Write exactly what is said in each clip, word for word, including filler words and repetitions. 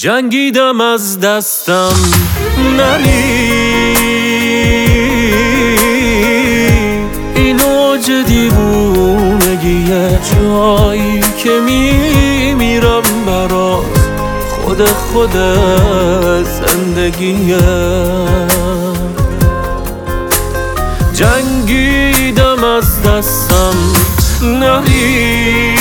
جنگیدم از دستم نری، این اوج دیوونگیه، جایی که میمیرم برات، خود خود زندگیه. جنگیدم از دستم نری،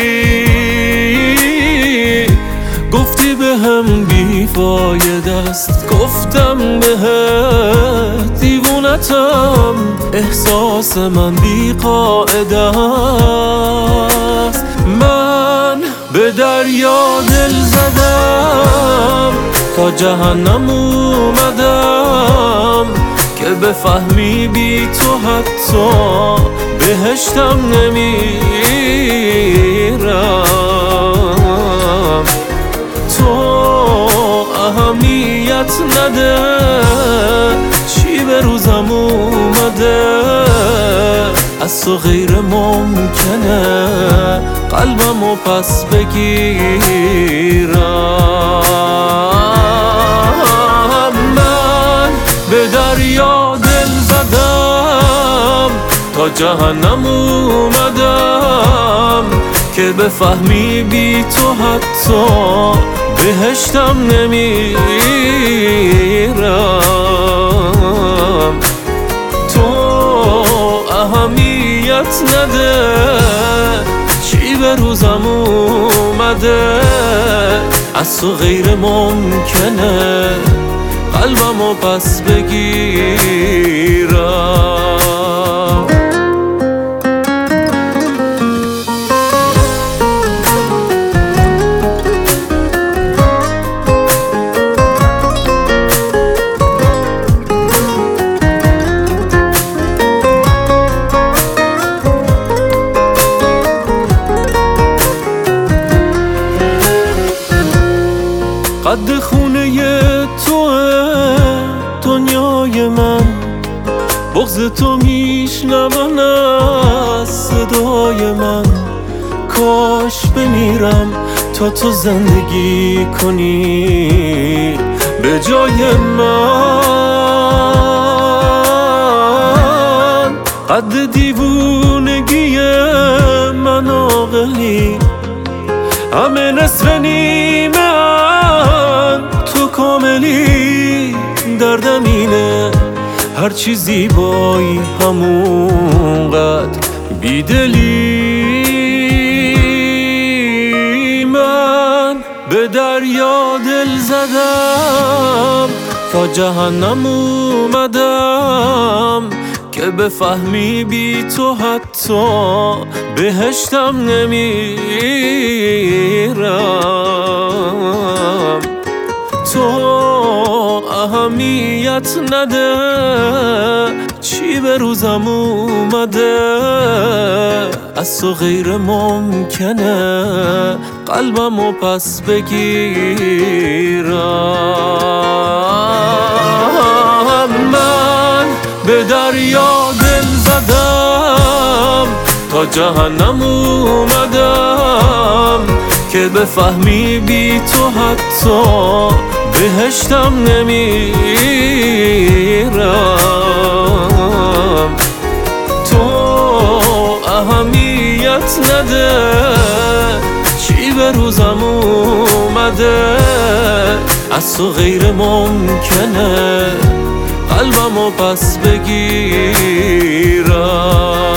گفتی به هم بیفایده است، گفتم بهت دیوونتم، احساس من بی قاعده است. من به دریا دل زدم، تا جهنم اومدم، که بفهمی بی تو حتی بهشتم نمیرم. تو اهمیت نده چی به روزم اومده، از تو غیر ممکنه قلبمو پس بگیرم. من به دریا دل زدم، تا جهنم اومدم، که بفهمی بی تو حتی بهشتم نمیرم. تو اهمیت نده چی به روزم اومده، از تو غیر ممکنه قلبمو پس بگیرم. قد خونه توه دنیای من، بغض تو میشنون از صدای من. کاش بمیرم تا تو زندگی کنی به جای من. قد دیوونگی من عاقلی، همه نصف نیمه تو کاملی. دردم اینه هرچی زیبایی همونقدر بیدلی. من به دریا دل زدم، تا جهنم اومدم، که بفهمی بی تو حتی بهشتم نمیرم. تو اهمیت نده چی به روزم اومده، از تو غیر ممکنه قلبمو پس بگیرم. من به دریا دل زدم، تا جهنم اومدم، که بفهمی بی تو حتی بهشتم نمیرم. تو اهمیت نده چی به روزم اومده، از تو غیر ممکنه قلبمو پس بگیرم.